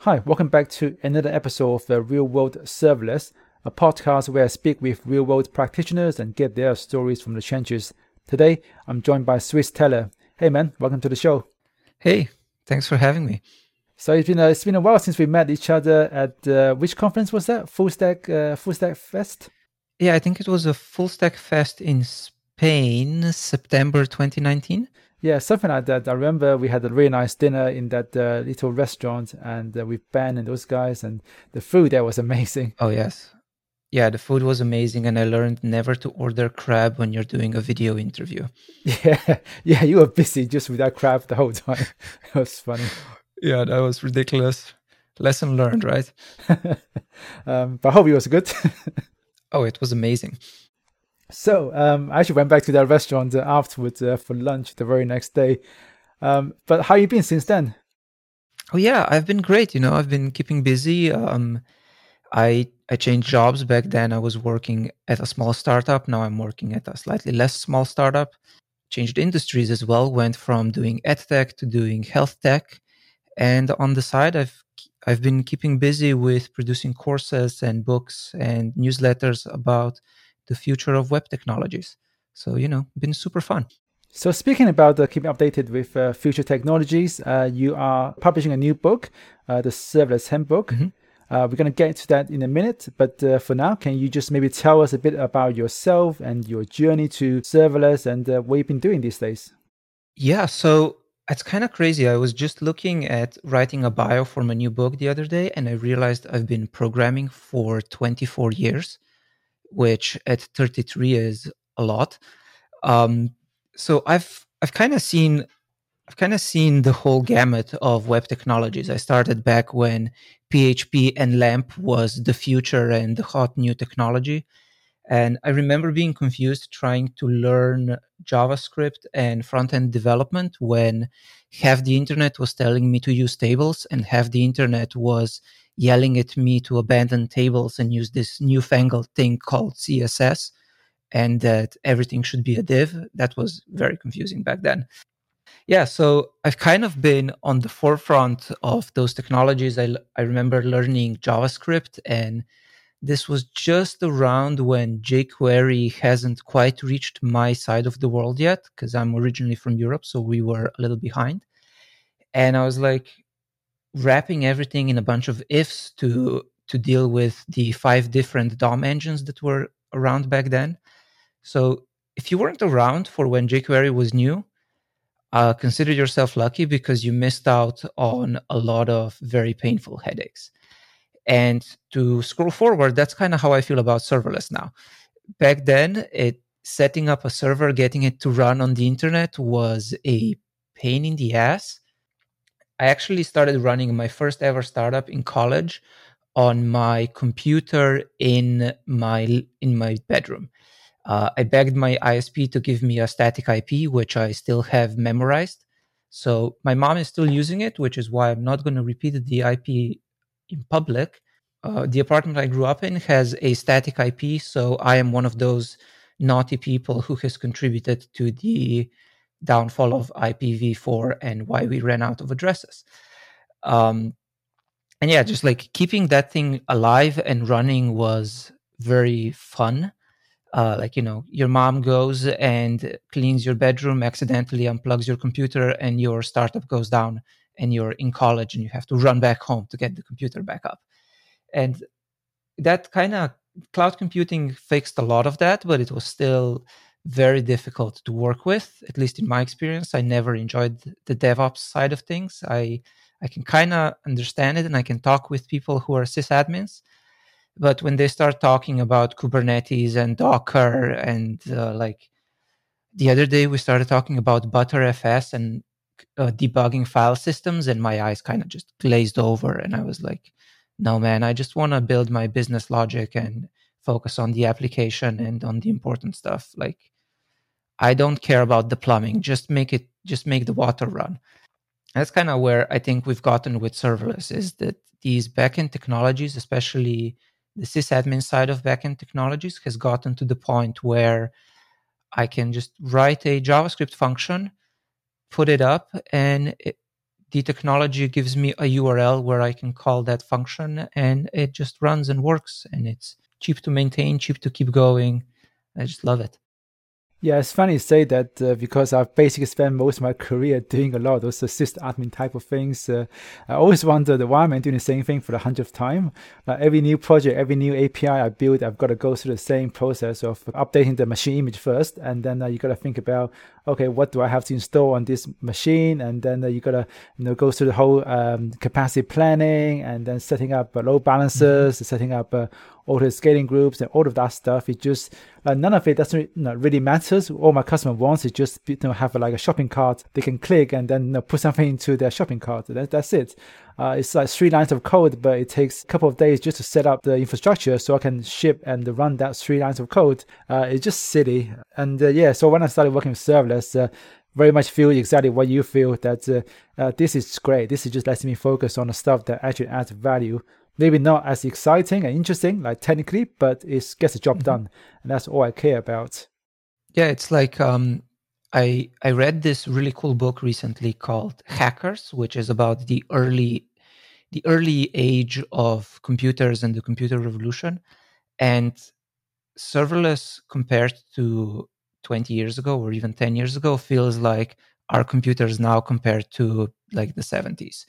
Hi, welcome back to another episode of the Real World Serverless, a podcast where I speak with real world practitioners and get their stories from the trenches. Today, I'm joined by Swiss Teller. Hey man, welcome to the show. Hey, thanks for having me. So it's been a while since we met each other at which conference was that? Full Stack Fest? Yeah, I think it was a Full Stack Fest in Spain, September 2019. Yeah, something like that. I remember we had a really nice dinner in that little restaurant and with Ben and those guys, and the food there was amazing. Oh, yes. Yeah, the food was amazing, and I learned never to order crab when you're doing a video interview. Yeah, you were busy just with that crab the whole time. It was funny. Yeah, that was ridiculous. Lesson learned, right? But I hope it was good. Oh, it was amazing. So I actually went back to that restaurant afterwards for lunch the very next day. But how you been since then? Oh, yeah, I've been great. I've been keeping busy. I changed jobs. Back then I was working at a small startup. Now I'm working at a slightly less small startup. Changed industries as well. Went from doing edtech to doing health tech. And on the side, I've been keeping busy with producing courses and books and newsletters about the future of web technologies. So, been super fun. So speaking about keeping updated with future technologies, you are publishing a new book, the Serverless Handbook. Mm-hmm. We're going to get to that in a minute, but for now, can you just maybe tell us a bit about yourself and your journey to serverless and what you've been doing these days? Yeah, so it's kind of crazy. I was just looking at writing a bio for my new book the other day, and I realized I've been programming for 24 years, which at 33 is a lot. So I've kind of seen the whole gamut of web technologies. I started back when PHP and LAMP was the future and the hot new technology. And I remember being confused trying to learn JavaScript and front-end development when half the internet was telling me to use tables and half the internet was yelling at me to abandon tables and use this newfangled thing called CSS, and that everything should be a div. That was very confusing back then. Yeah, so I've kind of been on the forefront of those technologies. I remember learning JavaScript, and this was just around when jQuery hasn't quite reached my side of the world yet, because I'm originally from Europe, so we were a little behind. And I was like wrapping everything in a bunch of ifs to deal with the 5 different DOM engines that were around back then. So if you weren't around for when jQuery was new, consider yourself lucky because you missed out on a lot of very painful headaches. And to scroll forward, that's kind of how I feel about serverless now. Back then, setting up a server, getting it to run on the internet was a pain in the ass. I actually started running my first ever startup in college on my computer in my bedroom. I begged my ISP to give me a static IP, which I still have memorized. So my mom is still using it, which is why I'm not going to repeat the IP in public. The apartment I grew up in has a static IP, so I am one of those naughty people who has contributed to the downfall of IPv4 and why we ran out of addresses. And yeah, just like keeping that thing alive and running was very fun. Your mom goes and cleans your bedroom, accidentally unplugs your computer, and your startup goes down, and you're in college and you have to run back home to get the computer back up. And that kind of cloud computing fixed a lot of that, but it was still very difficult to work with, at least in my experience. I never enjoyed the DevOps side of things. I can kind of understand it and I can talk with people who are sysadmins. But when they start talking about Kubernetes and Docker and the other day we started talking about Btrfs and debugging file systems, and my eyes kind of just glazed over. And I was like, no, man, I just want to build my business logic and focus on the application and on the important stuff. Like, I don't care about the plumbing. Just make the water run. That's kind of where I think we've gotten with serverless, is that these backend technologies, especially the sysadmin side of backend technologies, has gotten to the point where I can just write a JavaScript function, put it up, and the technology gives me a URL where I can call that function, and it just runs and works, and it's cheap to maintain, cheap to keep going. I just love it. Yeah, it's funny you say that because I've basically spent most of my career doing a lot of those system admin type of things. I always wondered why am I doing the same thing for the 100th time? Like every new project, every new API I build, I've got to go through the same process of updating the machine image first, and then you got to think about, okay, what do I have to install on this machine, and then you got to go through the whole capacity planning, and then setting up load balancers, setting up auto scaling groups, and all of that stuff. It just none of it doesn't really matters. All my customer wants is just have like a shopping cart they can click and then put something into their shopping cart. That's it. It's like 3 lines of code, but it takes a couple of days just to set up the infrastructure so I can ship and run that 3 lines of code. It's just silly. And so when I started working with serverless, very much feel exactly what you feel, that this is great. This is just lets me focus on the stuff that actually adds value. Maybe not as exciting and interesting, like technically, but it gets the job done. And that's all I care about. Yeah, it's like I read this really cool book recently called Hackers, which is about the early age of computers and the computer revolution. And serverless compared to 20 years ago or even 10 years ago feels like our computers now compared to like the 70s.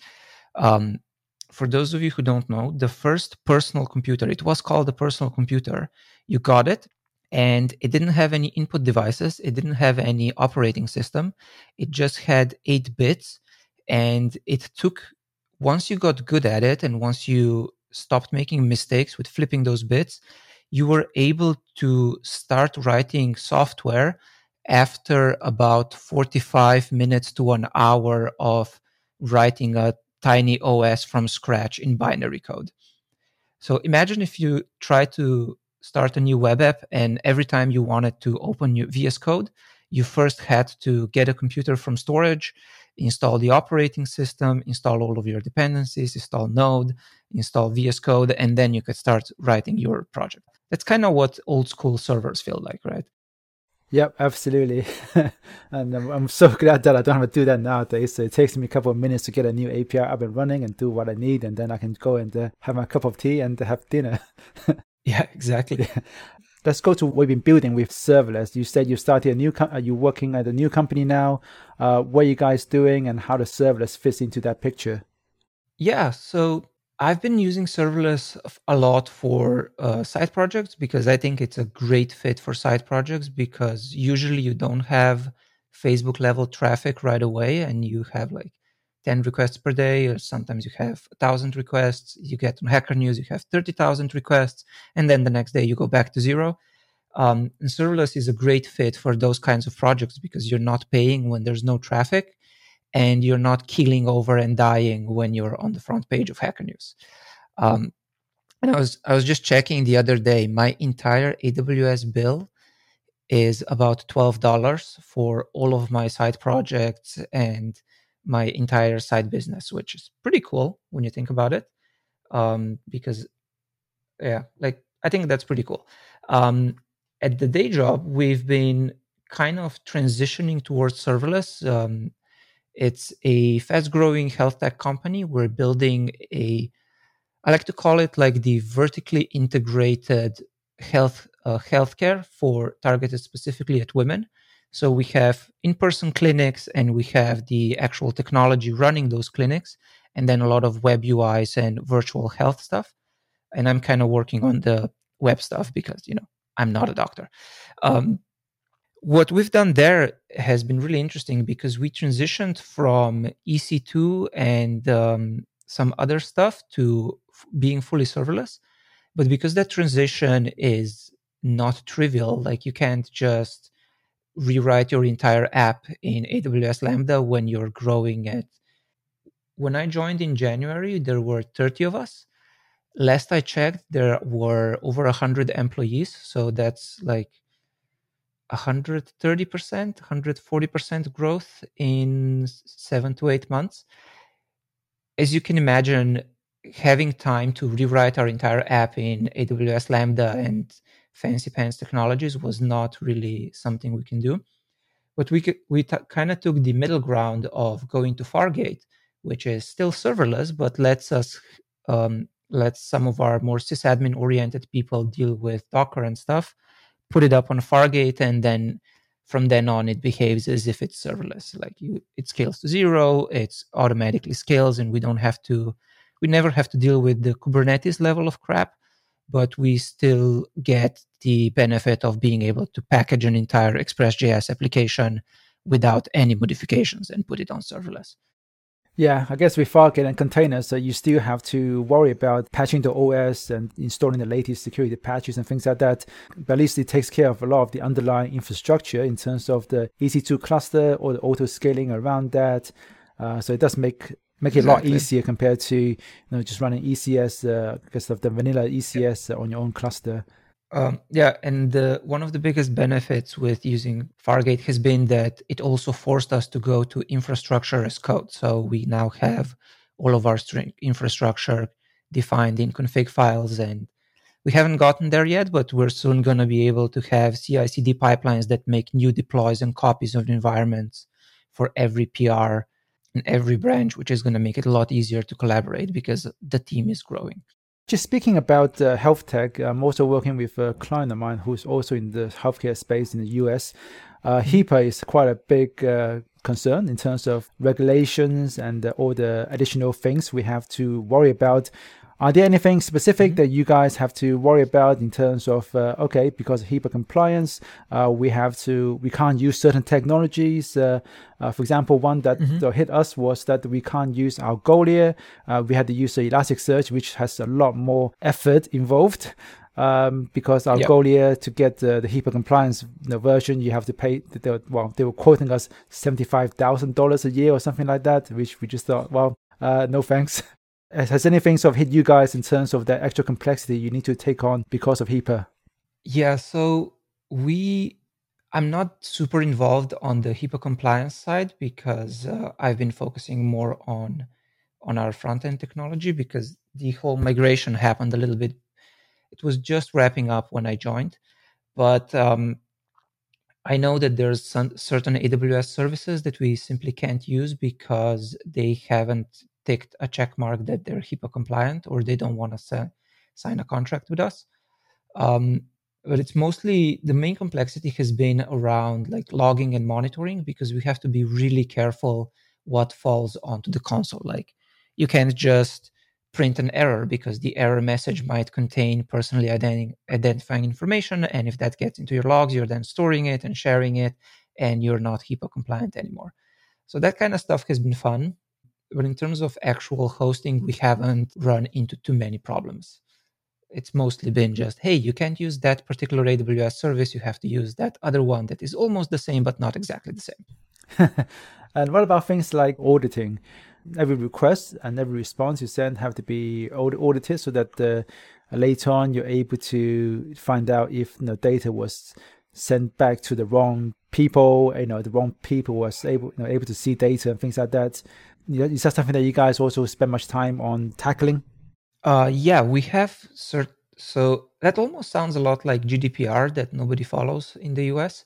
For those of you who don't know, the first personal computer, it was called a personal computer. You got it, and it didn't have any input devices. It didn't have any operating system. It just had 8 bits. And it took, once you got good at it, and once you stopped making mistakes with flipping those bits, you were able to start writing software after about 45 minutes to an hour of writing a tiny OS from scratch in binary code. So imagine if you try to start a new web app, and every time you wanted to open your VS Code, you first had to get a computer from storage, install the operating system, install all of your dependencies, install Node, install VS Code, and then you could start writing your project. That's kind of what old school servers feel like, right? Yep, absolutely. And I'm so glad that I don't have to do that nowadays. So it takes me a couple of minutes to get a new API up and running and do what I need. And then I can go and have my cup of tea and have dinner. Yeah, exactly. Yeah. Let's go to what you've been building with serverless. You said you started a new you're working at a new company now. What are you guys doing and how the serverless fits into that picture? Yeah, so I've been using serverless a lot for side projects because I think it's a great fit for side projects, because usually you don't have Facebook level traffic right away, and you have like 10 requests per day, or sometimes you have 1,000 requests. You get on Hacker News, you have 30,000 requests, and then the next day you go back to zero. And serverless is a great fit for those kinds of projects because you're not paying when there's no traffic, and you're not keeling over and dying when you're on the front page of Hacker News. And I was just checking the other day. My entire AWS bill is about $12 for all of my side projects and my entire side business, which is pretty cool when you think about it. Because yeah, like I think that's pretty cool. At the day job, we've been kind of transitioning towards serverless. It's a fast growing health tech company. We're building I like to call it like the vertically integrated healthcare for targeted specifically at women. So we have in-person clinics, and we have the actual technology running those clinics, and then a lot of web UIs and virtual health stuff. And I'm kind of working on the web stuff because, I'm not a doctor. What we've done there has been really interesting because we transitioned from EC2 and some other stuff to being fully serverless. But because that transition is not trivial, like you can't just rewrite your entire app in AWS Lambda when you're growing at. When I joined in January, there were 30 of us. Last I checked, there were over 100 employees. So that's like 130%, 140% growth in 7 to 8 months. As you can imagine, having time to rewrite our entire app in AWS Lambda and fancy pants technologies was not really something we can do. But we kind of took the middle ground of going to Fargate, which is still serverless, but lets some of our more sysadmin-oriented people deal with Docker and stuff, put it up on Fargate, and then from then on, it behaves as if it's serverless. It scales to 0, it automatically scales, and we never have to deal with the Kubernetes level of crap, but we still get the benefit of being able to package an entire Express.js application without any modifications and put it on serverless. Yeah, I guess with Fargate and containers, you still have to worry about patching the OS and installing the latest security patches and things like that. But at least it takes care of a lot of the underlying infrastructure in terms of the EC2 cluster or the auto scaling around that. So it does make it a lot easier compared to just running ECS because of the vanilla ECS on your own cluster. And one of the biggest benefits with using Fargate has been that it also forced us to go to infrastructure as code. So we now have all of our string infrastructure defined in config files, and we haven't gotten there yet, but we're soon going to be able to have CI/CD pipelines that make new deploys and copies of environments for every PR in every branch, which is going to make it a lot easier to collaborate because the team is growing. Just speaking about health tech, I'm also working with a client of mine who's also in the healthcare space in the US. HIPAA is quite a big concern in terms of regulations and all the additional things we have to worry about. Are there anything specific that you guys have to worry about in terms of, because of HIPAA compliance, we can't use certain technologies? For example, one that hit us was that we can't use Algolia. We had to use Elasticsearch, which has a lot more effort involved. Because Algolia, to get the HIPAA compliance version, you have to pay, they were quoting us $75,000 a year or something like that, which we just thought, no thanks. Has anything sort of hit you guys in terms of the extra complexity you need to take on because of HIPAA? Yeah, so I'm not super involved on the HIPAA compliance side because I've been focusing more on our front-end technology because the whole migration happened a little bit. It was just wrapping up when I joined, but I know that there's certain AWS services that we simply can't use because they haven't ticked a check mark that they're HIPAA compliant or they don't want to sign a contract with us. But it's mostly the main complexity has been around like logging and monitoring because we have to be really careful what falls onto the console. Like you can't just print an error because the error message might contain personally identifying information. And if that gets into your logs, you're then storing it and sharing it, and you're not HIPAA compliant anymore. So that kind of stuff has been fun. But in terms of actual hosting, we haven't run into too many problems. It's mostly been just, hey, you can't use that particular AWS service. You have to use that other one that is almost the same, but not exactly the same. And what about things like auditing? Every request and every response you send have to be audited so that later on you're able to find out if data was sent back to the wrong people. The wrong people was able to see data and things like that. Is that something that you guys also spend much time on tackling? Yeah, we have so that almost sounds a lot like GDPR that nobody follows in the US.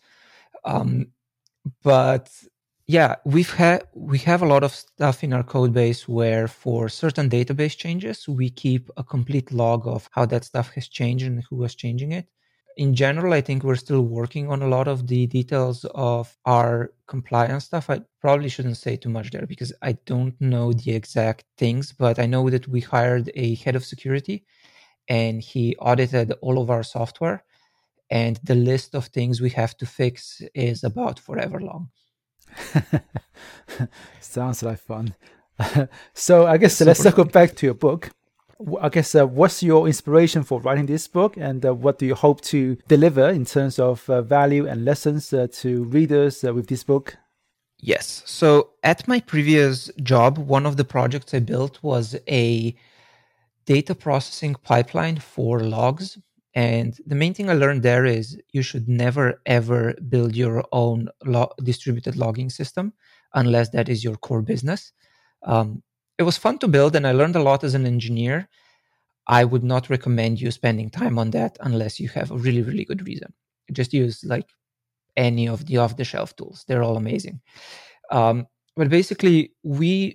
But yeah, we have a lot of stuff in our code base where for certain database changes, we keep a complete log of how that stuff has changed and who was changing it. In general, I think we're still working on a lot of the details of our compliance stuff. I probably shouldn't say too much there because I don't know the exact things, but I know that we hired a head of security and he audited all of our software. And the list of things we have to fix is about forever long. Sounds like fun. So I guess let's circle back to your book. I guess what's your inspiration for writing this book, and what do you hope to deliver in terms of value and lessons to readers with this book? Yes. So at my previous job, one of the projects I built was a data processing pipeline for logs. And the main thing I learned there is you should never, ever build your own distributed logging system unless that is your core business. It was fun to build, and I learned a lot as an engineer. I would not recommend you spending time on that unless you have a really, really good reason. Just use like any of the off-the-shelf tools. They're all amazing. But basically, we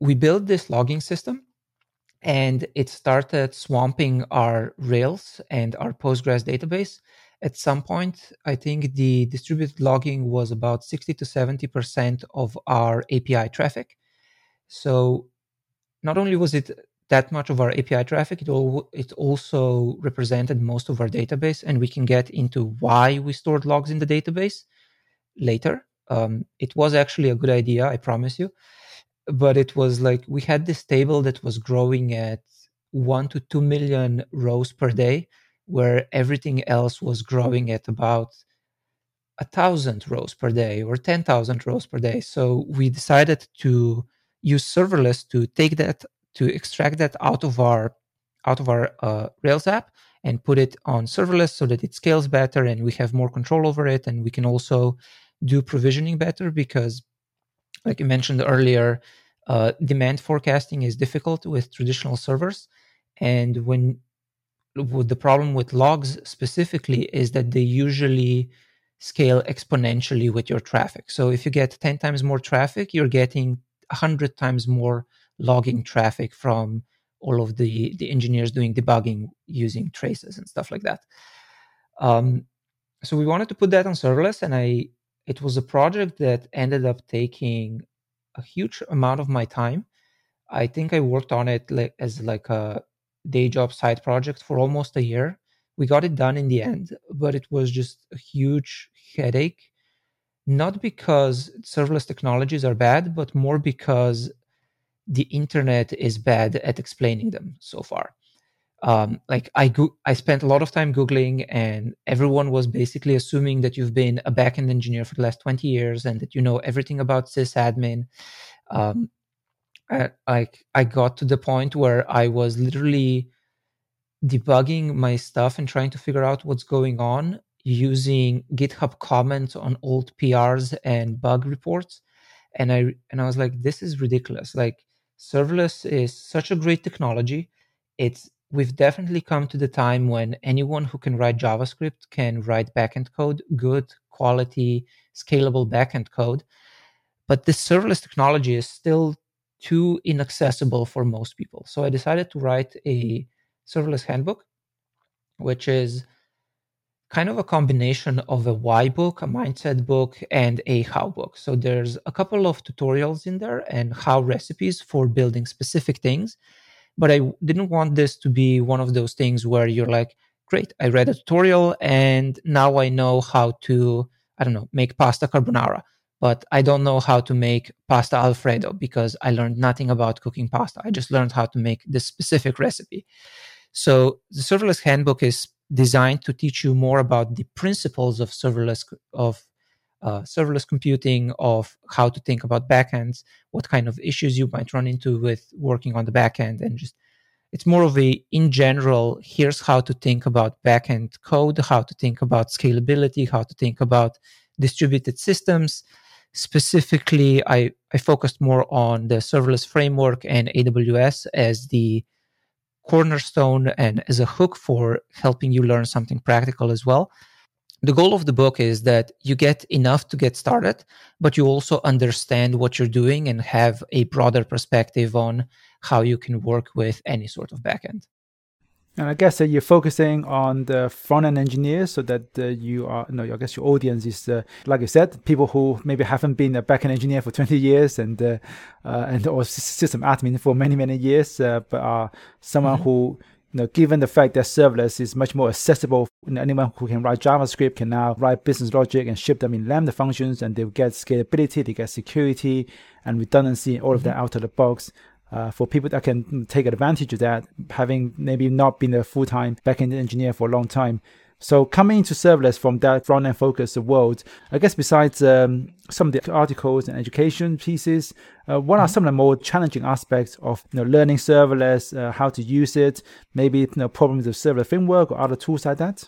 we built this logging system, and it started swamping our Rails and our Postgres database. At some point, I think the distributed logging was about 60 to 70% of our API traffic. So not only was it that much of our API traffic, it also represented most of our database, and we can get into why we stored logs in the database later. It was actually a good idea, I promise you. But it was like we had this table that was growing at 1 to 2 million rows per day, where everything else was growing at about 1,000 rows per day or 10,000 rows per day. So we decided to use serverless to take that, to extract that out of our Rails app and put it on serverless so that it scales better and we have more control over it, and we can also do provisioning better because, like you mentioned earlier, demand forecasting is difficult with traditional servers. And the problem with logs specifically is that they usually scale exponentially with your traffic. So if you get 10 times more traffic, you're getting 100 times more logging traffic from all of the engineers doing debugging using traces and stuff like that. So we wanted to put that on serverless, and it was a project that ended up taking a huge amount of my time. I think I worked on it as a day job side project for almost a year. We got it done in the end, but it was just a huge headache. Not because serverless technologies are bad, but more because the internet is bad at explaining them so far. I spent a lot of time Googling, and everyone was basically assuming that you've been a backend engineer for the last 20 years and that you know everything about sysadmin. I got to the point where I was literally debugging my stuff and trying to figure out what's going on using GitHub comments on old PRs and bug reports. And I was like, this is ridiculous. Like, serverless is such a great technology. We've definitely come to the time when anyone who can write JavaScript can write backend code, good quality, scalable backend code. But this serverless technology is still too inaccessible for most people. So I decided to write a serverless handbook, which is kind of a combination of a why book, a mindset book, and a how book. So there's a couple of tutorials in there and how recipes for building specific things. But I didn't want this to be one of those things where you're like, great, I read a tutorial and now I know how to, I don't know, make pasta carbonara. But I don't know how to make pasta Alfredo because I learned nothing about cooking pasta. I just learned how to make this specific recipe. So the serverless handbook is designed to teach you more about the principles of serverless computing, of how to think about backends, what kind of issues you might run into with working on the backend, and just it's more of a, in general, here's how to think about backend code, how to think about scalability, how to think about distributed systems. Specifically, I focused more on the serverless framework and AWS as the cornerstone and as a hook for helping you learn something practical as well. The goal of the book is that you get enough to get started, but you also understand what you're doing and have a broader perspective on how you can work with any sort of backend. And I guess you're focusing on the front-end engineers so that I guess your audience is, like you said, people who maybe haven't been a back-end engineer for 20 years and or system admin for many, many years, but are someone who, given the fact that serverless is much more accessible, anyone who can write JavaScript can now write business logic and ship them in Lambda functions, and they'll get scalability, they get security and redundancy, all of that out of the box. For people that can take advantage of that, having maybe not been a full-time backend engineer for a long time. So coming into serverless from that front-end focused world, I guess besides some of the articles and education pieces, what are some of the more challenging aspects of learning serverless, how to use it, maybe problems of serverless framework or other tools like that?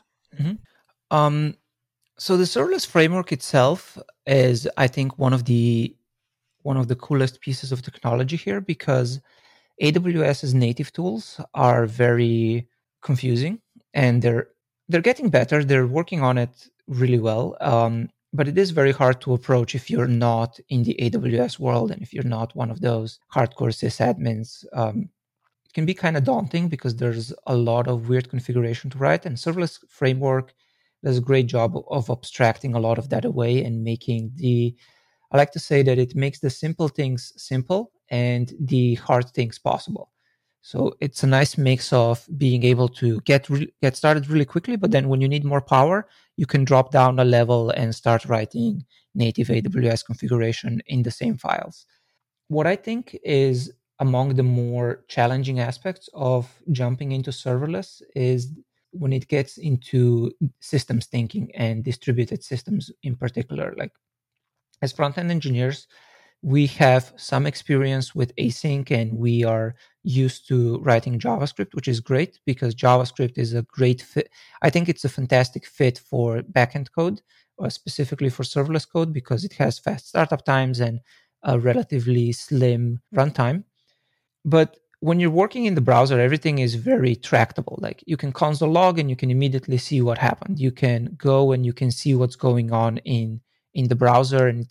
So the serverless framework itself is, I think, one of the coolest pieces of technology here, because AWS's native tools are very confusing and they're getting better. They're working on it really well. But it is very hard to approach if you're not in the AWS world and if you're not one of those hardcore sysadmins. It can be kind of daunting because there's a lot of weird configuration to write, and serverless framework does a great job of abstracting a lot of that away and making I like to say that it makes the simple things simple and the hard things possible. So it's a nice mix of being able to get started really quickly, but then when you need more power, you can drop down a level and start writing native AWS configuration in the same files. What I think is among the more challenging aspects of jumping into serverless is when it gets into systems thinking and distributed systems in particular. Like, as front-end engineers, we have some experience with async and we are used to writing JavaScript, which is great because JavaScript is a great fit. I think it's a fantastic fit for backend code, or specifically for serverless code, because it has fast startup times and a relatively slim runtime. But when you're working in the browser, everything is very tractable. Like, you can console log and you can immediately see what happened. You can go and you can see what's going on in the browser, and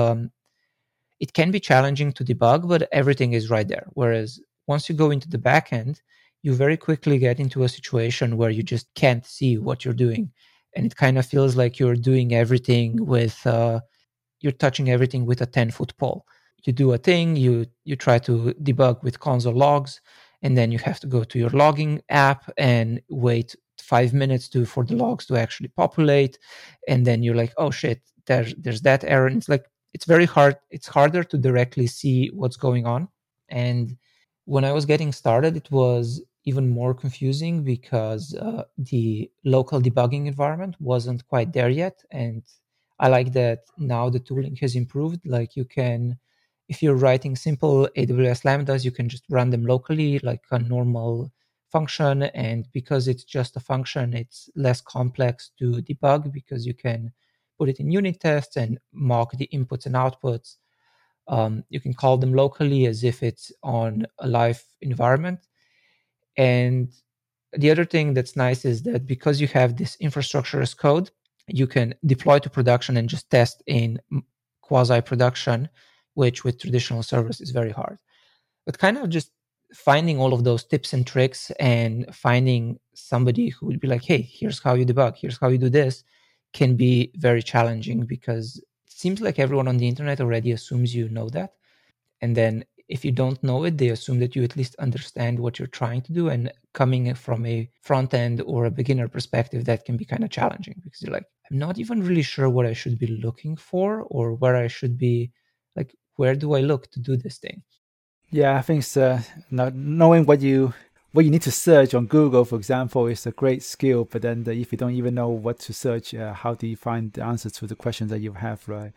it can be challenging to debug, but everything is right there. Whereas once you go into the backend, you very quickly get into a situation where you just can't see what you're doing, and it kind of feels like you're doing everything with you're touching everything with a 10-foot pole. You do a thing, you try to debug with console logs, and then you have to go to your logging app and wait 5 minutes for the logs to actually populate, and then you're like, oh shit, there's that error. And it's like, it's very hard. It's harder to directly see what's going on. And when I was getting started, it was even more confusing because the local debugging environment wasn't quite there yet. And I like that now the tooling has improved. Like, you can, if you're writing simple AWS Lambdas, you can just run them locally like a normal function. And because it's just a function, it's less complex to debug because you can put it in unit tests and mock the inputs and outputs. You can call them locally as if it's on a live environment. And the other thing that's nice is that because you have this infrastructure as code, you can deploy to production and just test in quasi-production, which with traditional servers is very hard. But kind of just finding all of those tips and tricks and finding somebody who would be like, hey, here's how you debug, here's how you do this, can be very challenging because it seems like everyone on the internet already assumes you know that. And then if you don't know it, they assume that you at least understand what you're trying to do. And coming from a front end or a beginner perspective, that can be kind of challenging because you're like, I'm not even really sure what I should be looking for or where I should be, like, where do I look to do this thing? Yeah, I think it's, knowing what you need to search on Google, for example, is a great skill. But then if you don't even know what to search, how do you find the answers to the questions that you have, right?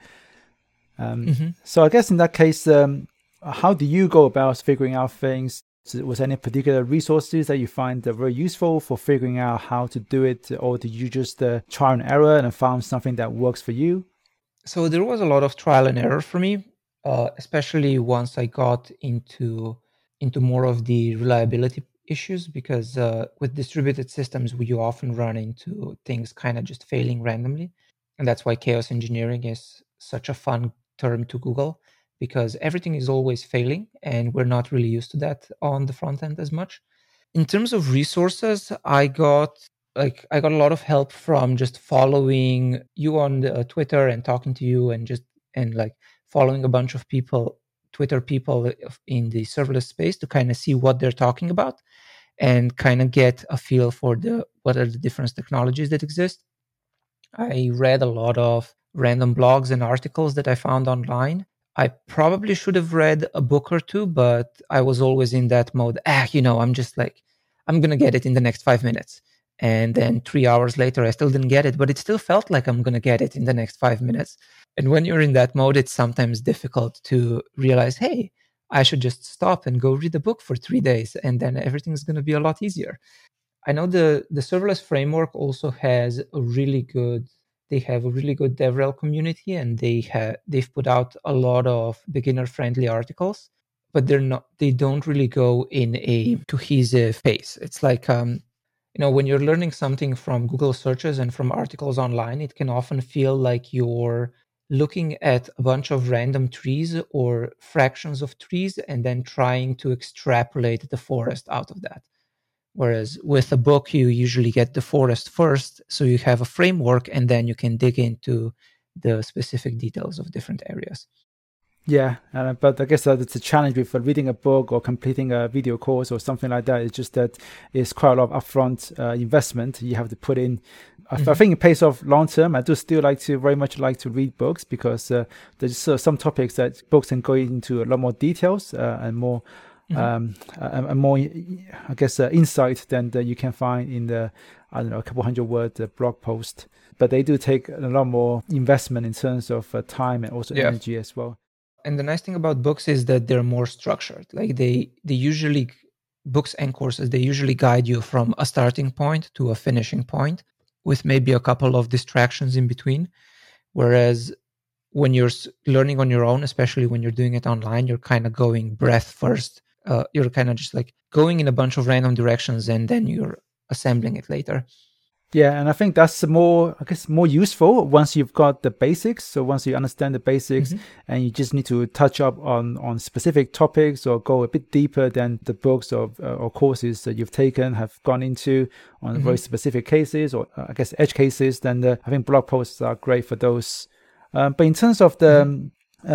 So I guess in that case, how do you go about figuring out things? Was there any particular resources that you find that very useful for figuring out how to do it? Or did you just try and error and found something that works for you? So there was a lot of trial and error for me, especially once I got into more of the reliability issues, because with distributed systems, you often run into things kind of just failing randomly. And that's why chaos engineering is such a fun term to Google, because everything is always failing and we're not really used to that on the front end as much. In terms of resources, I got a lot of help from just following you on Twitter and talking to you and like following a bunch of Twitter people in the serverless space to kind of see what they're talking about and kind of get a feel for what are the different technologies that exist. I read a lot of random blogs and articles that I found online. I probably should have read a book or two, but I was always in that mode. I'm just like, I'm going to get it in the next 5 minutes. And then 3 hours later, I still didn't get it, but it still felt like I'm going to get it in the next 5 minutes. And when you're in that mode, it's sometimes difficult to realize, hey, I should just stop and go read a book for 3 days, and then everything's going to be a lot easier. I know the serverless framework also has they have a really good DevRel community, and they've put out a lot of beginner friendly articles, but they don't really go in a cohesive pace. It's like when you're learning something from Google searches and from articles online, it can often feel like you're looking at a bunch of random trees or fractions of trees and then trying to extrapolate the forest out of that. Whereas with a book, you usually get the forest first, so you have a framework, and then you can dig into the specific details of different areas. Yeah, but I guess it's a challenge with reading a book or completing a video course or something like that. It's just that it's quite a lot of upfront investment you have to put in. I think it pays off long term. I do still very much like to read books because there's some topics that books can go into a lot more details and more, and more, I guess, insight than you can find in the, a couple 100-word blog post. But they do take a lot more investment in terms of time and also energy as well. And the nice thing about books is that they're more structured. Like they usually, books and courses, they usually guide you from a starting point to a finishing point with maybe a couple of distractions in between. Whereas when you're learning on your own, especially when you're doing it online, you're kind of going breadth first. You're kind of just like going in a bunch of random directions and then you're assembling it later. Yeah, and I think that's more useful once you've got the basics. So once you understand the basics and you just need to touch up on specific topics or go a bit deeper than the books or courses that you've taken have gone into on very specific cases or I guess edge cases, then I think blog posts are great for those. But in terms of the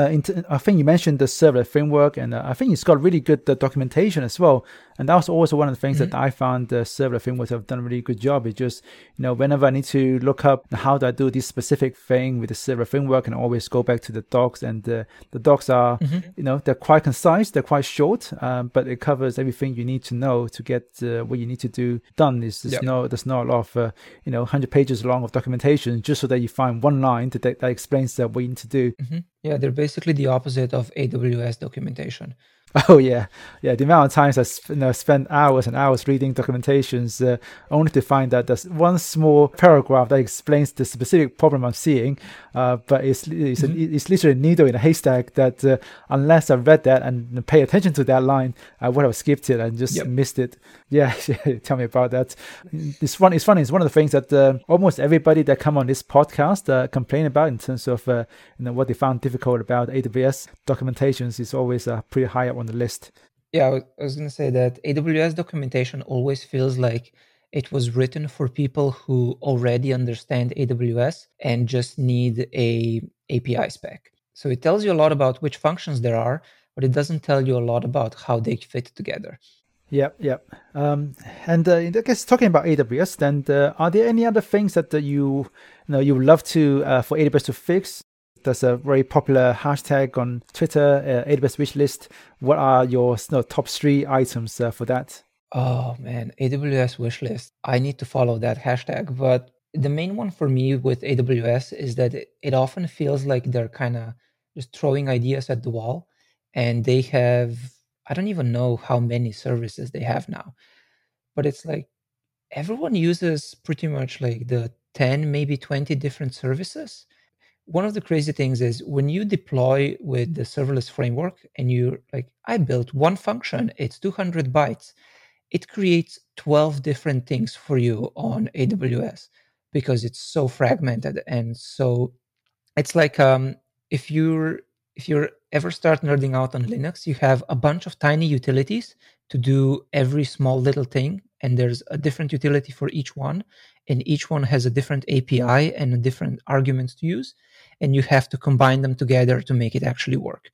I think you mentioned the serverless framework, and I think it's got really good documentation as well. And that was also one of the things that I found the serverless frameworks have done a really good job. It's just, whenever I need to look up how do I do this specific thing with the serverless framework, and I always go back to the docs. And the docs are, they're quite concise, they're quite short, but it covers everything you need to know to get what you need to do done. There's not a lot of 100 pages long of documentation just so that you find one line that explains what you need to do. Yeah, they're basically the opposite of AWS documentation. Oh yeah. The amount of times I spent hours and hours reading documentations only to find that there's one small paragraph that explains the specific problem I'm seeing, but it's literally a needle in a haystack. That unless I read that and pay attention to that line, I would have skipped it and just missed it. Yeah, tell me about that. It's funny. It's one of the things that almost everybody that come on this podcast complain about in terms of what they found difficult about AWS documentations is always pretty high up on the list. Yeah, I was going to say that AWS documentation always feels like it was written for people who already understand AWS and just need a API spec. So it tells you a lot about which functions there are, but it doesn't tell you a lot about how they fit together. Yep. And I guess talking about AWS, then are there any other things that you love to for AWS to fix? There's a very popular hashtag on Twitter, AWS wishlist. What are your top 3 items for that? Oh man, AWS wishlist. I need to follow that hashtag. But the main one for me with AWS is that it often feels like they're kind of just throwing ideas at the wall. And they have, I don't even know how many services they have now. But it's like everyone uses pretty much like the 10, maybe 20 different services. One of the crazy things is when you deploy with the serverless framework and you're like, I built one function, it's 200 bytes. It creates 12 different things for you on AWS because it's so fragmented. And so it's like if you're ever start nerding out on Linux, you have a bunch of tiny utilities to do every small little thing. And there's a different utility for each one. And each one has a different API and a different arguments to use. And you have to combine them together to make it actually work.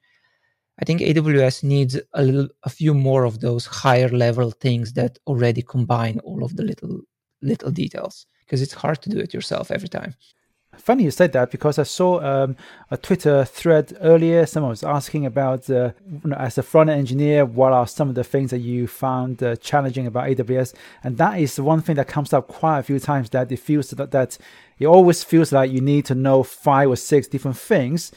I think AWS needs a few more of those higher level things that already combine all of the little details, because it's hard to do it yourself every time. Funny you said that, because I saw a Twitter thread earlier. Someone was asking about, as a front-end engineer, what are some of the things that you found challenging about AWS? And that is one thing that comes up quite a few times, that it feels that it always feels like you need to know 5 or 6 different things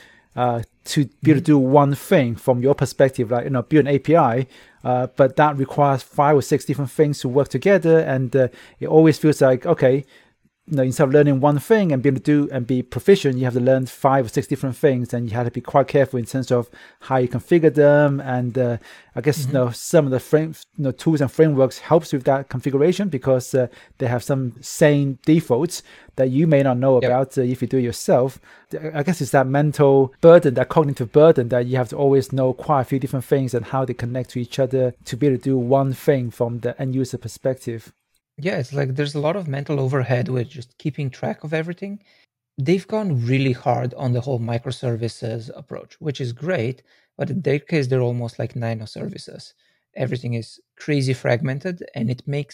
to be able to do one thing from your perspective, like build an API, but that requires 5 or 6 different things to work together, and it always feels like, okay, instead of learning one thing and be able to do and be proficient, you have to learn 5 or 6 different things, and you have to be quite careful in terms of how you configure them. And I guess some of the tools and frameworks helps with that configuration, because they have some same defaults that you may not know about if you do it yourself. I guess it's that mental burden, that cognitive burden, that you have to always know quite a few different things and how they connect to each other to be able to do one thing from the end user perspective. Yeah, it's like there's a lot of mental overhead with just keeping track of everything. They've gone really hard on the whole microservices approach, which is great, but in their case, they're almost like nanoservices. Everything is crazy fragmented, and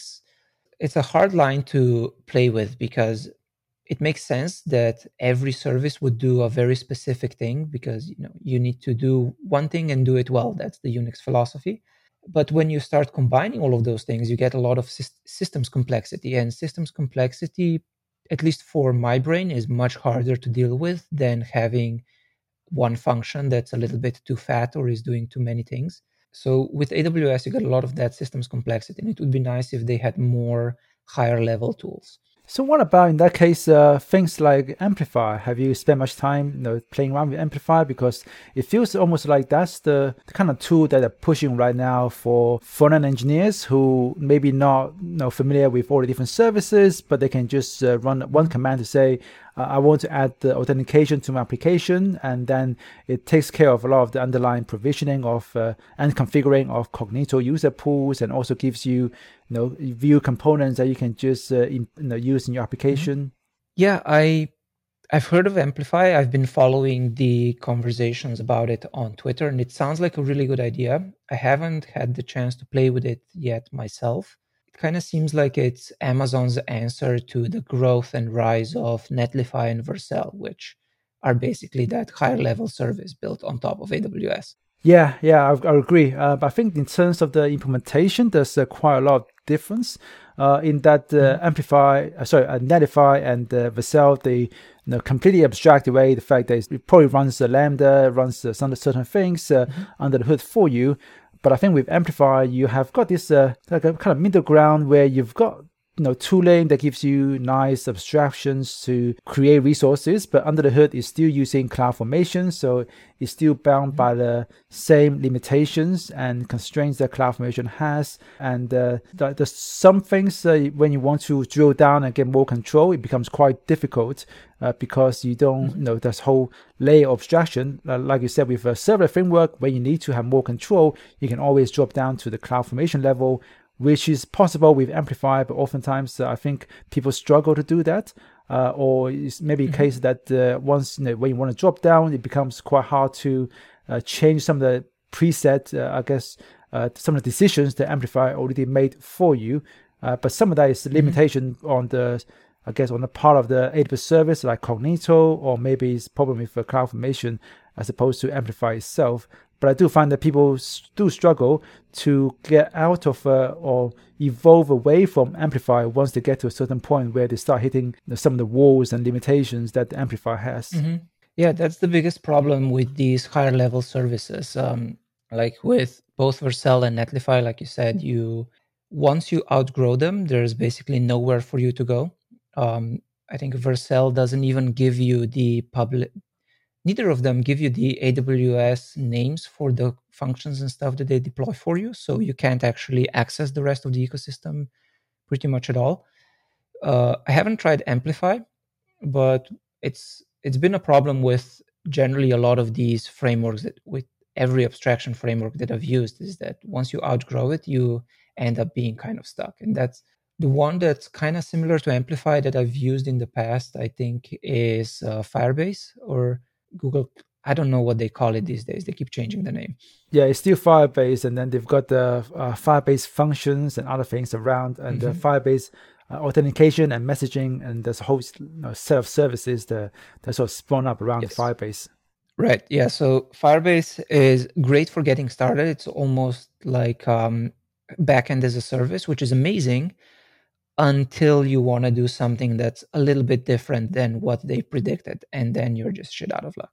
it's a hard line to play with, because it makes sense that every service would do a very specific thing, because you need to do one thing and do it well. That's the Unix philosophy. But when you start combining all of those things, you get a lot of systems complexity. And systems complexity, at least for my brain, is much harder to deal with than having one function that's a little bit too fat or is doing too many things. So with AWS, you get a lot of that systems complexity, and it would be nice if they had more higher level tools. So what about in that case, things like Amplify? Have you spent much time playing around with Amplify? Because it feels almost like that's the kind of tool that they're pushing right now for front-end engineers who maybe not familiar with all the different services, but they can just run one command to say, I want to add the authentication to my application, and then it takes care of a lot of the underlying provisioning of and configuring of Cognito user pools, and also gives you, view components that you can just use in your application. Yeah, I've heard of Amplify. I've been following the conversations about it on Twitter, and it sounds like a really good idea. I haven't had the chance to play with it yet myself. It kind of seems like it's Amazon's answer to the growth and rise of Netlify and Vercel, which are basically that higher level service built on top of AWS. Yeah, I agree. But I think in terms of the implementation, there's quite a lot of difference in that Netlify and Vercel, they completely abstract away the fact that it probably runs the Lambda, runs some certain things under the hood for you. But I think with Amplify, you have got this like a kind of middle ground where you've got tooling that gives you nice abstractions to create resources, but under the hood is still using CloudFormation, so it's still bound by the same limitations and constraints that CloudFormation has. And there's some things when you want to drill down and get more control, it becomes quite difficult because you don't know this whole layer of abstraction. Like you said, with a server framework, where you need to have more control, you can always drop down to the CloudFormation level, which is possible with Amplify, but oftentimes I think people struggle to do that. Or it's maybe a case that once when you want to drop down, it becomes quite hard to change some of the preset, some of the decisions that Amplify already made for you. But some of that is limitation on the part of the AWS service like Cognito, or maybe it's problem with CloudFormation as opposed to Amplify itself. But I do find that people do struggle to get out of or evolve away from Amplify once they get to a certain point where they start hitting some of the walls and limitations that the Amplify has. Yeah, that's the biggest problem with these higher level services. Like with both Vercel and Netlify, like you said, once you outgrow them, there's basically nowhere for you to go. I think Vercel doesn't even give you the public. Neither of them give you the AWS names for the functions and stuff that they deploy for you, so you can't actually access the rest of the ecosystem pretty much at all. I haven't tried Amplify, but it's been a problem with generally a lot of these frameworks, that with every abstraction framework that I've used, is that once you outgrow it, you end up being kind of stuck. And that's the one that's kind of similar to Amplify that I've used in the past, I think, is Firebase or Google. I don't know what they call it these days. They keep changing the name. Yeah, it's still Firebase, and then they've got the Firebase functions and other things around, and the Firebase authentication and messaging, and there's a whole set of services that sort of spawn up around Firebase. Right. Yeah. So Firebase is great for getting started. It's almost like backend as a service, which is amazing, until you want to do something that's a little bit different than what they predicted, and then you're just shit out of luck.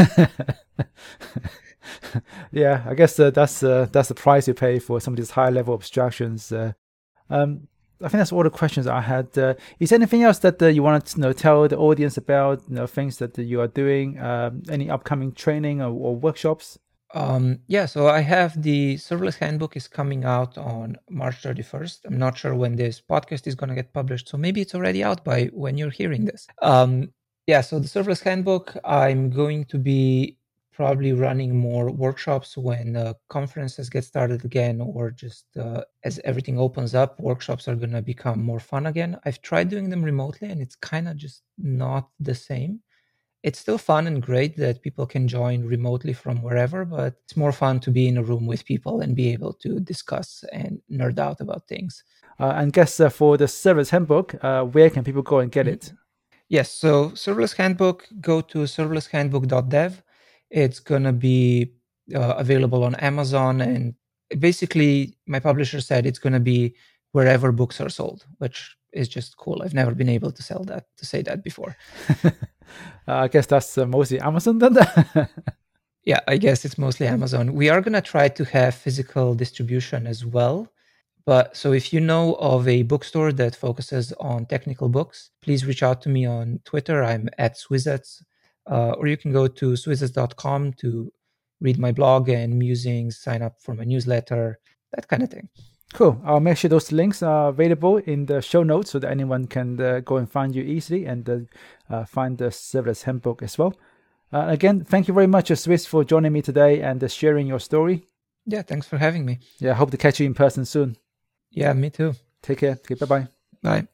Yeah, I guess that's the price you pay for some of these high level abstractions. I think that's all the questions I had. Is there anything else that you want to tell the audience about, things that you are doing, any upcoming training or workshops? So I have the Serverless Handbook is coming out on March 31st. I'm not sure when this podcast is going to get published, so maybe it's already out by when you're hearing this. So the Serverless Handbook, I'm going to be probably running more workshops when conferences get started again, or just as everything opens up, workshops are going to become more fun again. I've tried doing them remotely, and it's kind of just not the same. It's still fun and great that people can join remotely from wherever, but it's more fun to be in a room with people and be able to discuss and nerd out about things. And guess for the Serverless Handbook, where can people go and get it? Yes, so Serverless Handbook, go to serverlesshandbook.dev. It's going to be available on Amazon. And basically, my publisher said it's going to be wherever books are sold, which is just cool. I've never been able to say that before. I guess that's mostly Amazon then. Yeah, I guess it's mostly Amazon. We are going to try to have physical distribution as well. But so if you know of a bookstore that focuses on technical books, please reach out to me on Twitter. I'm at Swizets. Or you can go to swizets.com to read my blog and musings, sign up for my newsletter, that kind of thing. Cool. I'll make sure those links are available in the show notes so that anyone can go and find you easily and find the Serverless Handbook as well. Again, thank you very much, Swiss, for joining me today and sharing your story. Yeah, thanks for having me. Yeah, I hope to catch you in person soon. Yeah, me too. Take care. Okay, bye-bye. Bye.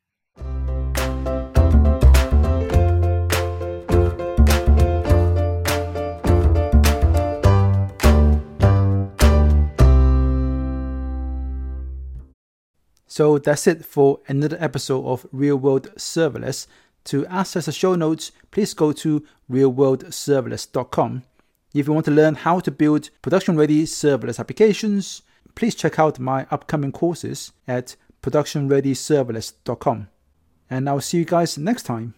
So that's it for another episode of Real World Serverless. To access the show notes, please go to realworldserverless.com. If you want to learn how to build production-ready serverless applications, please check out my upcoming courses at productionreadyserverless.com. And I'll see you guys next time.